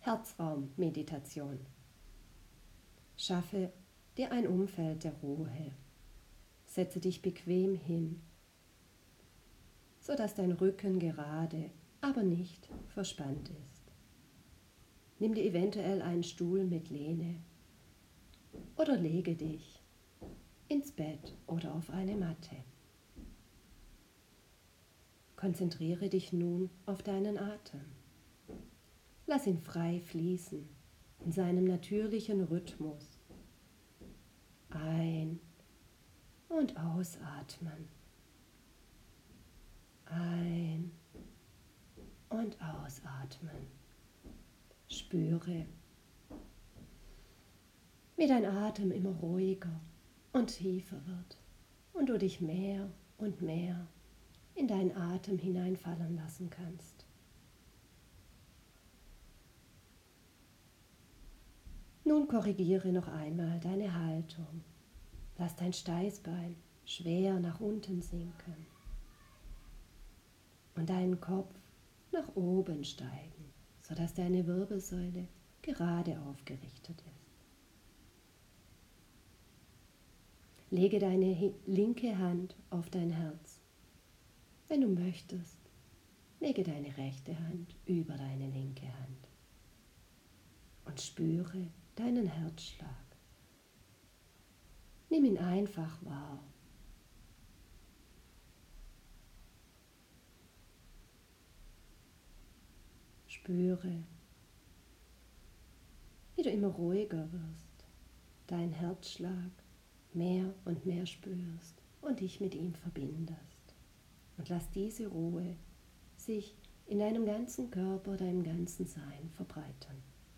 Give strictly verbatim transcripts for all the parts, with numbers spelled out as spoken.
Herzraummeditation. Schaffe dir ein Umfeld der Ruhe. Setze dich bequem hin, sodass dein Rücken gerade, aber nicht verspannt ist. Nimm dir eventuell einen Stuhl mit Lehne oder lege dich ins Bett oder auf eine Matte. Konzentriere dich nun auf deinen Atem. Lass ihn frei fließen in seinem natürlichen Rhythmus. Ein- und ausatmen. Ein- und ausatmen. Spüre, wie dein Atem immer ruhiger und tiefer wird und du dich mehr und mehr in deinen Atem hineinfallen lassen kannst. Nun korrigiere noch einmal deine Haltung. Lass dein Steißbein schwer nach unten sinken und deinen Kopf nach oben steigen, sodass deine Wirbelsäule gerade aufgerichtet ist. Lege deine linke Hand auf dein Herz. Wenn du möchtest, lege deine rechte Hand über deine linke Hand und spüre deinen Herzschlag. Nimm ihn einfach wahr. Spüre, wie du immer ruhiger wirst, deinen Herzschlag mehr und mehr spürst und dich mit ihm verbindest. Und lass diese Ruhe sich in deinem ganzen Körper, deinem ganzen Sein verbreiten.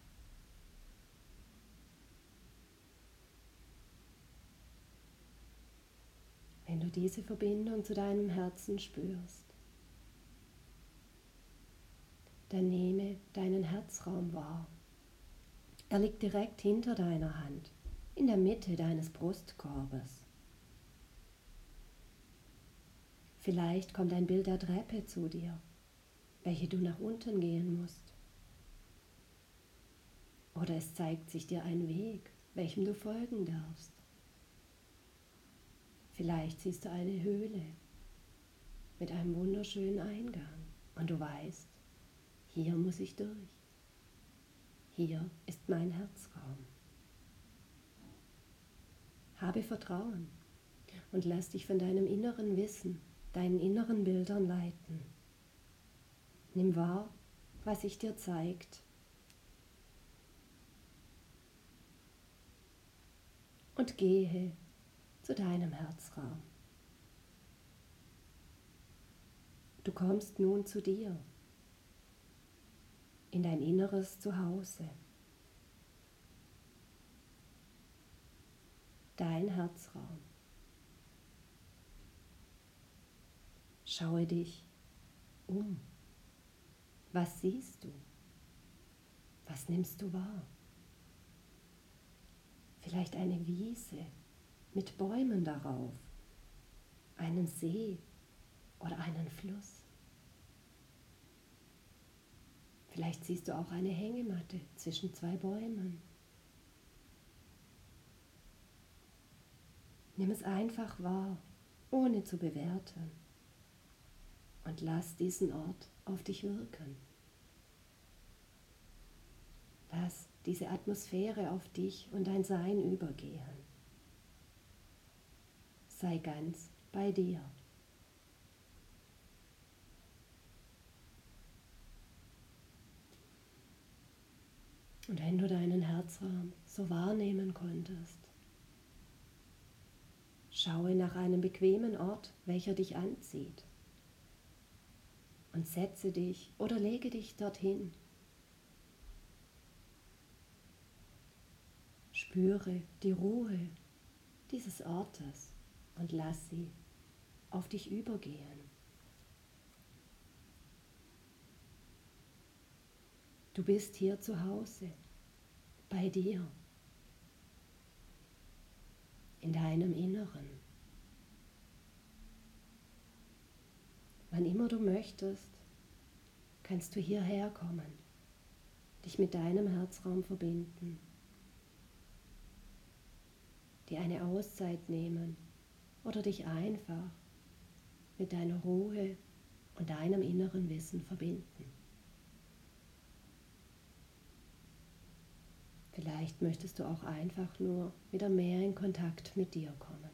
Wenn du diese Verbindung zu deinem Herzen spürst, dann nehme deinen Herzraum wahr. Er liegt direkt hinter deiner Hand, in der Mitte deines Brustkorbes. Vielleicht kommt ein Bild der Treppe zu dir, welche du nach unten gehen musst. Oder es zeigt sich dir ein Weg, welchem du folgen darfst. Vielleicht siehst du eine Höhle mit einem wunderschönen Eingang und du weißt, hier muss ich durch. Hier ist mein Herzraum. Habe Vertrauen und lass dich von deinem inneren Wissen, deinen inneren Bildern leiten. Nimm wahr, was sich dir zeigt. Und gehe zu deinem Herzraum. Du kommst nun zu dir, in dein inneres Zuhause. Dein Herzraum. Schaue dich um. Was siehst du? Was nimmst du wahr? Vielleicht eine Wiese mit Bäumen darauf, einen See oder einen Fluss. Vielleicht siehst du auch eine Hängematte zwischen zwei Bäumen. Nimm es einfach wahr, ohne zu bewerten, und lass diesen Ort auf dich wirken. Lass diese Atmosphäre auf dich und dein Sein übergehen. Sei ganz bei dir. Und wenn du deinen Herzraum so wahrnehmen konntest, schaue nach einem bequemen Ort, welcher dich anzieht, und setze dich oder lege dich dorthin. Spüre die Ruhe dieses Ortes und lass sie auf dich übergehen. Du bist hier zu Hause, bei dir, in deinem Inneren. Wann immer du möchtest, kannst du hierher kommen, dich mit deinem Herzraum verbinden, dir eine Auszeit nehmen oder dich einfach mit deiner Ruhe und deinem inneren Wissen verbinden. Vielleicht möchtest du auch einfach nur wieder mehr in Kontakt mit dir kommen.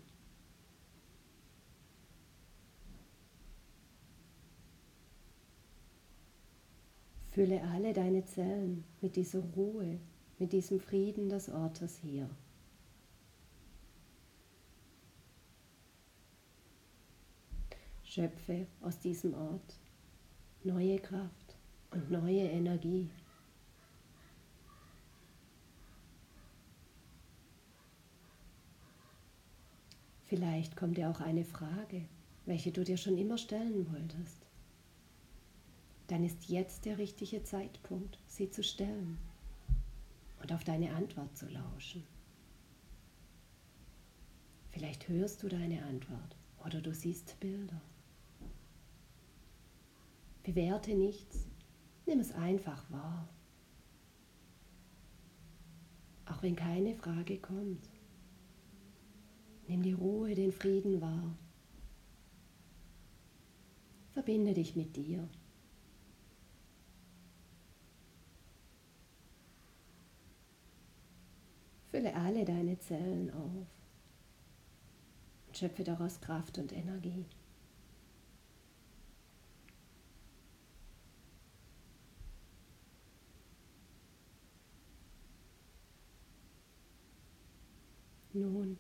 Fülle alle deine Zellen mit dieser Ruhe, mit diesem Frieden des Ortes hier. Schöpfe aus diesem Ort neue Kraft und neue Energie. Vielleicht kommt dir auch eine Frage, welche du dir schon immer stellen wolltest. Dann ist jetzt der richtige Zeitpunkt, sie zu stellen und auf deine Antwort zu lauschen. Vielleicht hörst du deine Antwort oder du siehst Bilder. Bewerte nichts, nimm es einfach wahr. Auch wenn keine Frage kommt, nimm die Ruhe, den Frieden wahr. Verbinde dich mit dir. Fülle alle deine Zellen auf und schöpfe daraus Kraft und Energie. Nun,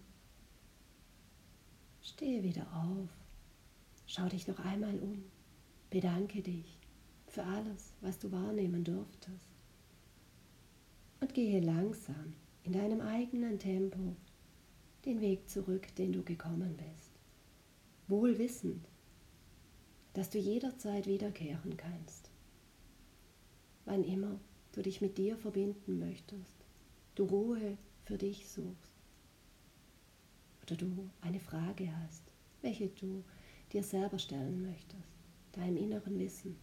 stehe wieder auf, schau dich noch einmal um, bedanke dich für alles, was du wahrnehmen durftest und gehe langsam in deinem eigenen Tempo den Weg zurück, den du gekommen bist, wohl wissend, dass du jederzeit wiederkehren kannst, wann immer du dich mit dir verbinden möchtest, du Ruhe für dich suchst oder du eine Frage hast, welche du dir selber stellen möchtest, deinem inneren Wissen.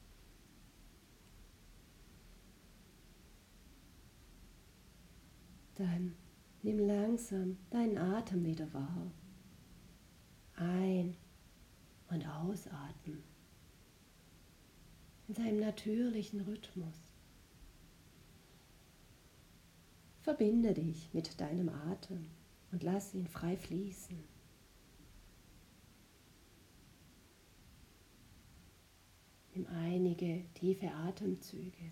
Dann nimm langsam deinen Atem wieder wahr. Ein- und ausatmen. In seinem natürlichen Rhythmus. Verbinde dich mit deinem Atem und lass ihn frei fließen. Nimm einige tiefe Atemzüge.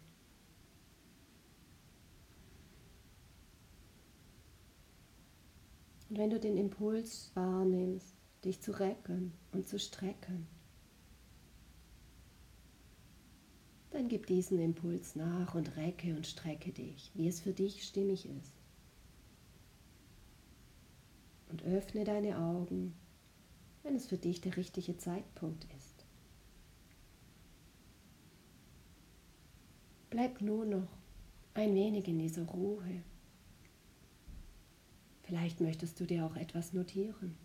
Und wenn du den Impuls wahrnimmst, dich zu recken und zu strecken, dann gib diesen Impuls nach und recke und strecke dich, wie es für dich stimmig ist. Und öffne deine Augen, wenn es für dich der richtige Zeitpunkt ist. Bleib nur noch ein wenig in dieser Ruhe. Vielleicht möchtest du dir auch etwas notieren.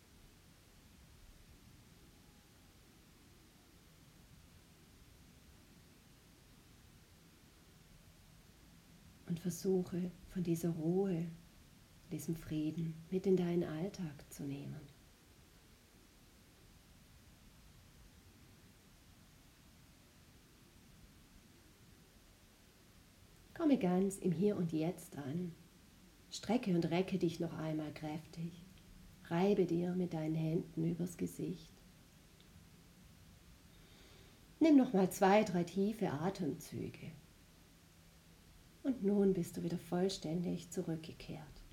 Und versuche von dieser Ruhe, diesem Frieden mit in deinen Alltag zu nehmen. Komme ganz im Hier und Jetzt an. Strecke und recke dich noch einmal kräftig. Reibe dir mit deinen Händen übers Gesicht. Nimm noch mal zwei, drei tiefe Atemzüge. Und nun bist du wieder vollständig zurückgekehrt.